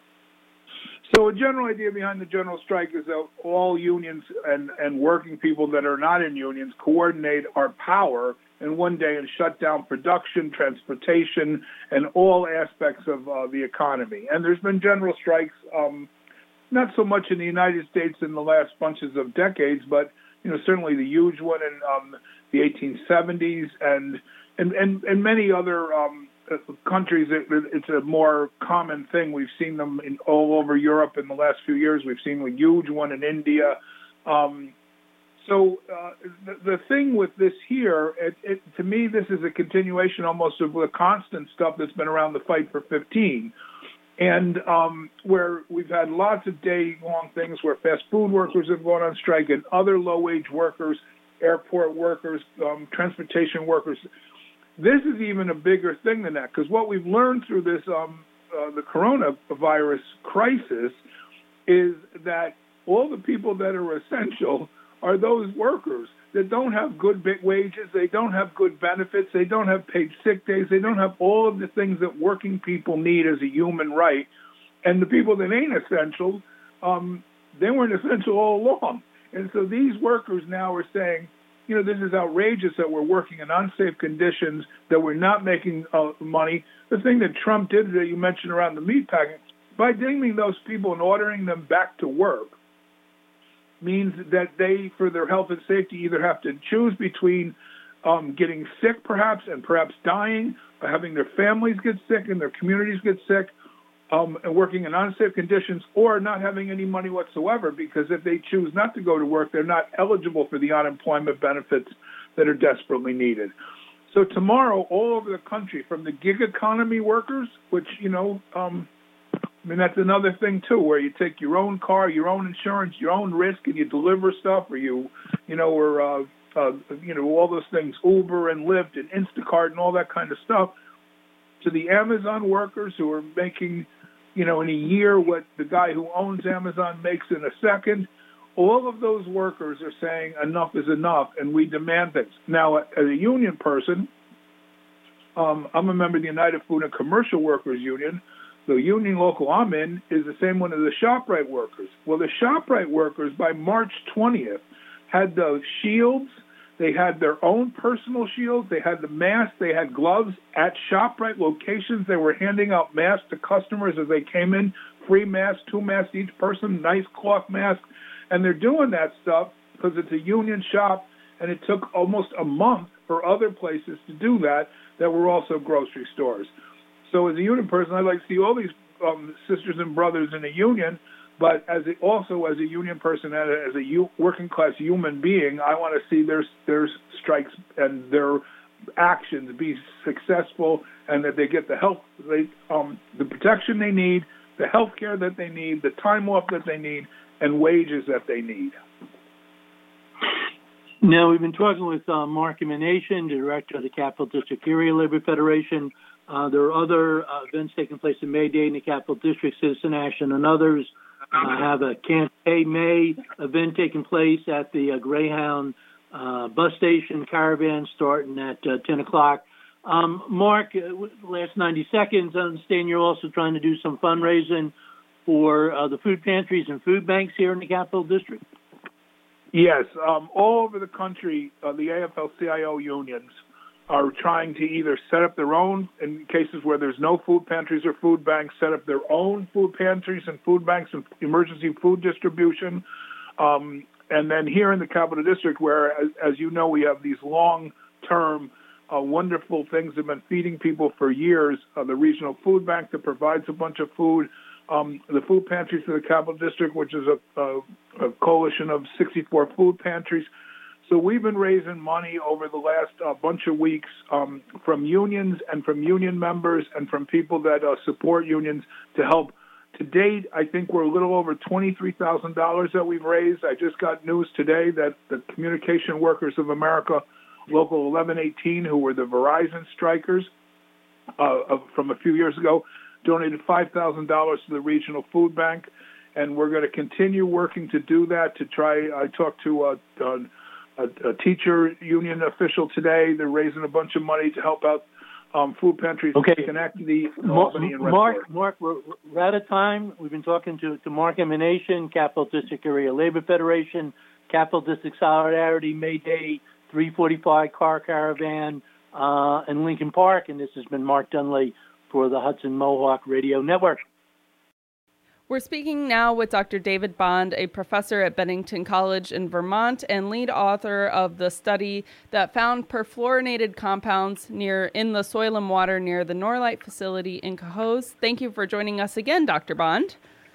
[SPEAKER 22] So a general idea behind the general strike is that all unions and, and working people that are not in unions coordinate our power in one day and shut down production, transportation, and all aspects of uh, the economy. And there's been general strikes, um, not so much in the United States in the last bunches of decades, but you know certainly the huge one in um, the eighteen seventies and and, and, and many other um, countries. It, it's a more common thing. We've seen them in all over Europe in the last few years. We've seen a huge one in India. Um, So uh, the, the thing with this here, it, it, to me, this is a continuation almost of the constant stuff that's been around the fight for fifteen. And um, where we've had lots of day-long things where fast food workers have gone on strike and other low-wage workers, airport workers, um, transportation workers. This is even a bigger thing than that, because what we've learned through this, um, uh, the coronavirus crisis, is that all the people that are essential are those workers that don't have good wages, they don't have good benefits, they don't have paid sick days, they don't have all of the things that working people need as a human right. And the people that ain't essential, um, they weren't essential all along. And so these workers now are saying, you know, this is outrageous that we're working in unsafe conditions, that we're not making uh, money. The thing that Trump did that you mentioned around the meatpacking, by deeming those people and ordering them back to work, means that they, for their health and safety, either have to choose between um, getting sick perhaps and perhaps dying, or having their families get sick and their communities get sick, um, and working in unsafe conditions, or not having any money whatsoever, because if they choose not to go to work, they're not eligible for the unemployment benefits that are desperately needed. So tomorrow, all over the country, from the gig economy workers, which, you know, um, I mean, that's another thing, too, where you take your own car, your own insurance, your own risk, and you deliver stuff, or you, you know, or, uh, uh, you know, all those things, Uber and Lyft and Instacart and all that kind of stuff, to the Amazon workers who are making, you know, in a year what the guy who owns Amazon makes in a second. All of those workers are saying enough is enough, and we demand things. Now, as a union person, um, I'm a member of the United Food and Commercial Workers Union. The union local I'm in is the same one as the ShopRite workers. Well, the ShopRite workers, by March twentieth, had the shields. They had their own personal shields. They had the masks. They had gloves at ShopRite locations. They were handing out masks to customers as they came in, free masks, two masks each person, nice cloth mask. And they're doing that stuff because it's a union shop, and it took almost a month for other places to do that that were also grocery stores. So as a union person, I'd like to see all these um, sisters and brothers in a union, but as a, also as a union person and as a u- working-class human being, I want to see their, their strikes and their actions be successful, and that they get the health, they, um, the protection they need, the health care that they need, the time off that they need, and wages that they need.
[SPEAKER 21] Now, we've been talking with uh, Mark Emanation, Director of the Capital District Area Labor Federation. Uh, there are other uh, events taking place in May Day in the Capital District, Citizen Action, and others. Uh, have a Can't Pay May event taking place at the uh, Greyhound uh, bus station caravan starting at uh, ten o'clock. Um, Mark, uh, last ninety seconds, I understand you're also trying to do some fundraising for uh, the food pantries and food banks here in the Capital District.
[SPEAKER 22] Yes, um, all over the country, uh, the A F L C I O unions are trying to either set up their own, in cases where there's no food pantries or food banks, set up their own food pantries and food banks and emergency food distribution. Um, and then here in the Capital District, where, as, as you know, we have these long-term uh, wonderful things that have been feeding people for years, uh, the Regional Food Bank that provides a bunch of food, um, the food pantries for the Capital District, which is a, a, a coalition of sixty-four food pantries. So we've been raising money over the last uh, bunch of weeks um, from unions and from union members and from people that uh, support unions to help. To date, I think we're a little over twenty-three thousand dollars that we've raised. I just got news today that the Communication Workers of America, Local eleven eighteen, who were the Verizon strikers uh, of, from a few years ago, donated five thousand dollars to the Regional Food Bank. And we're going to continue working to do that to try. I talked to uh, uh, A, a teacher union official today. They're raising a bunch of money to help out um, food pantries
[SPEAKER 21] okay.
[SPEAKER 22] in Schenectady,
[SPEAKER 21] Mark,
[SPEAKER 22] Albany, and
[SPEAKER 21] Mark,
[SPEAKER 22] Redport.
[SPEAKER 21] Mark, we're, we're out of time. We've been talking to, to Mark Emanation, Capital District Area Labor Federation, Capital District Solidarity, May Day, three forty-five Car Caravan uh, in Lincoln Park. And this has been Mark Dunley for the Hudson Mohawk Radio Network.
[SPEAKER 1] We're speaking now with Doctor David Bond, a professor at Bennington College in Vermont and lead author of the study that found perfluorinated compounds near in the soil and water near the Norlite facility in Cohoes. Thank you for joining us again, Doctor Bond.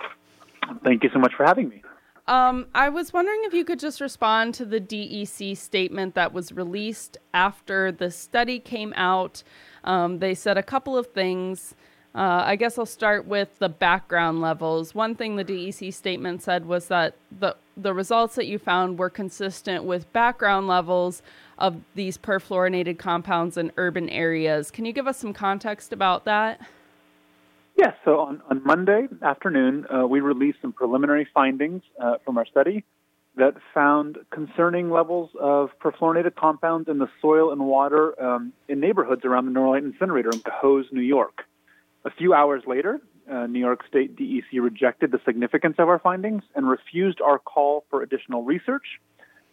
[SPEAKER 2] Thank you so much for having me.
[SPEAKER 1] Um, I was wondering if you could just respond to the D E C statement that was released after the study came out. Um, they said a couple of things. Uh, I guess I'll start with the background levels. One thing the D E C statement said was that the the results that you found were consistent with background levels of these perfluorinated compounds in urban areas. Can you give us some context about that?
[SPEAKER 2] Yes. So on, on Monday afternoon, uh, we released some preliminary findings uh, from our study that found concerning levels of perfluorinated compounds in the soil and water um, in neighborhoods around the Norlite incinerator in Cohoes, New York. A few hours later, uh, New York State D E C rejected the significance of our findings and refused our call for additional research.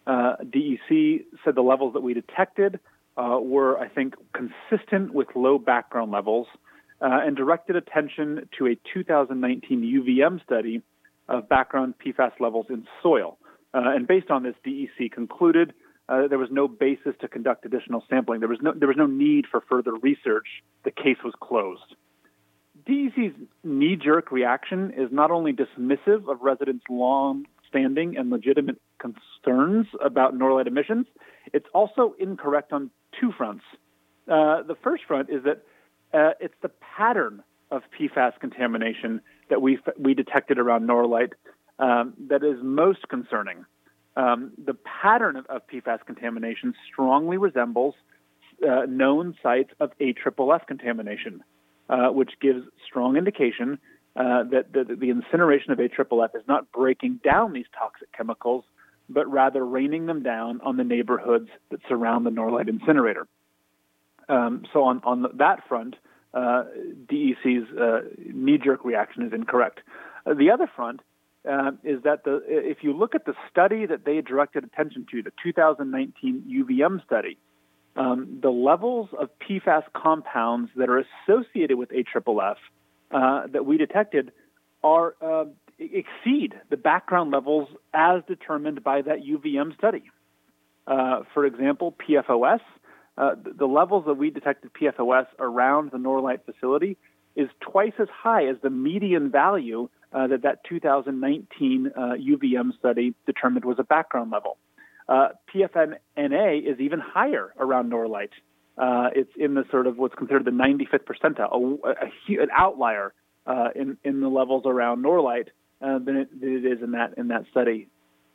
[SPEAKER 2] Uh, D E C said the levels that we detected uh, were, I think, consistent with low background levels uh, and directed attention to a two thousand nineteen U V M study of background P FAS levels in soil. Uh, and based on this, D E C concluded uh, there was no basis to conduct additional sampling. There was no there was no need for further research. The case was closed. D E C's knee-jerk reaction is not only dismissive of residents' long-standing and legitimate concerns about Norlite emissions, it's also incorrect on two fronts. Uh, the first front is that uh, it's the pattern of P FAS contamination that we we detected around Norlite um, that is most concerning. Um, the pattern of, of P FAS contamination strongly resembles uh, known sites of A F F F contamination, uh, which gives strong indication uh, that the, the incineration of A F F F is not breaking down these toxic chemicals, but rather raining them down on the neighborhoods that surround the Norlite incinerator. Um, so on, on that front, uh, D E C's uh, knee-jerk reaction is incorrect. Uh, the other front uh, is that the if you look at the study that they directed attention to, the two thousand nineteen U V M study, um, the levels of P FAS compounds that are associated with A F F F uh, that we detected are uh, exceed the background levels as determined by that U V M study. Uh, for example, P F O S, uh, the levels that we detected P F O S around the Norlite facility is twice as high as the median value uh, that that two thousand nineteen uh, U V M study determined was a background level. Uh, P F N A is even higher around Norlite. Uh, it's in the sort of what's considered the ninety-fifth percentile, a, a, an outlier uh, in, in the levels around Norlite uh, than, it, than it is in that in that study.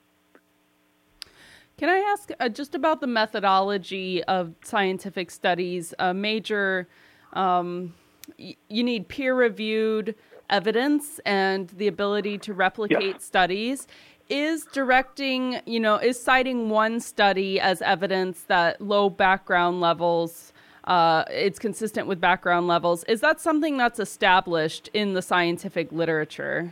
[SPEAKER 1] Can I ask uh, just about the methodology of scientific studies? A major, um, y- you need peer-reviewed evidence and the ability to replicate
[SPEAKER 2] yeah.
[SPEAKER 1] studies. Is directing, you know, is citing one study as evidence that low background levels, uh, it's consistent with background levels. Is that something that's established in the scientific literature?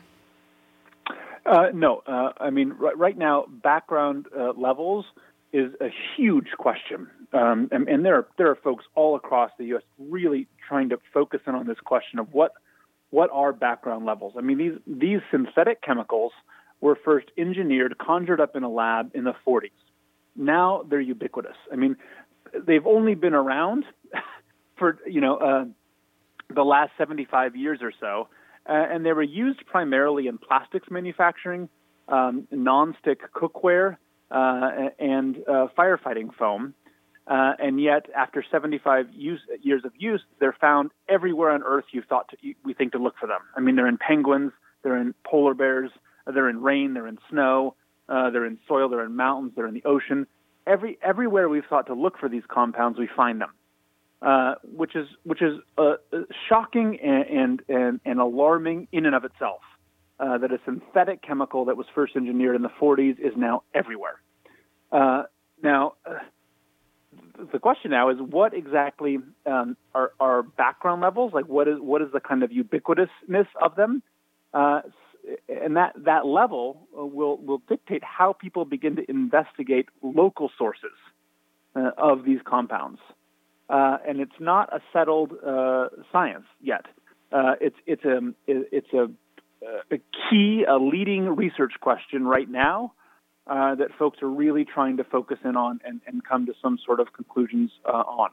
[SPEAKER 2] Uh, no, uh, I mean, right, right now, background uh, levels is a huge question. Um, and, and there are there are folks all across the U S really trying to focus in on this question of what what are background levels. I mean, these these synthetic chemicals were first engineered, conjured up in a lab in the forties. Now they're ubiquitous. I mean, they've only been around for, you know, uh, the last seventy-five years or so, uh, and they were used primarily in plastics manufacturing, um, nonstick cookware, uh, and uh, firefighting foam. Uh, and yet, after seventy-five use, years of use, they're found everywhere on Earth you thought to, we think to look for them. I mean, they're in penguins, they're in polar bears, they're in rain, they're in snow, uh, they're in soil, they're in mountains, they're in the ocean. Every everywhere we've thought to look for these compounds, we find them, uh, which is which is uh, shocking and, and and and alarming in and of itself. Uh, that a synthetic chemical that was first engineered in the forties is now everywhere. Uh, now, uh, the question now is, what exactly um, are, are background levels? Like, what is what is the kind of ubiquitousness of them? Uh, And that, that level will, will dictate how people begin to investigate local sources uh, of these compounds. Uh, and it's not a settled uh, science yet. Uh, it's it's a it's a, a key, a leading research question right now uh, that folks are really trying to focus in on and, and come to some sort of conclusions uh, on.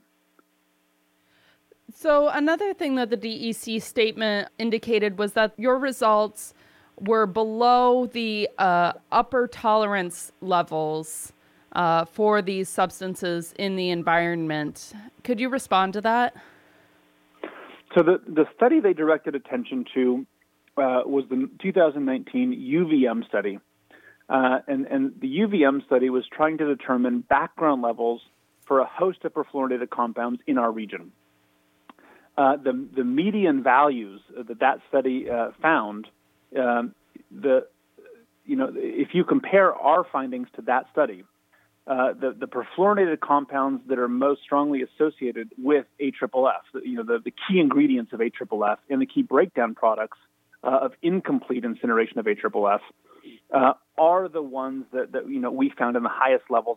[SPEAKER 1] So another thing that the D E C statement indicated was that your results were below the uh, upper tolerance levels uh, for these substances in the environment. Could you respond to that?
[SPEAKER 2] So the, the study they directed attention to uh, was the two thousand nineteen U V M study. Uh, and, and the U V M study was trying to determine background levels for a host of perfluorinated compounds in our region. Uh, the, the median values that that study uh, found Um, the, you know, if you compare our findings to that study, uh, the, the perfluorinated compounds that are most strongly associated with A F F F, you know, the, the key ingredients of A F F F and the key breakdown products uh, of incomplete incineration of A F F F, uh, are the ones that, that you know we found in the highest levels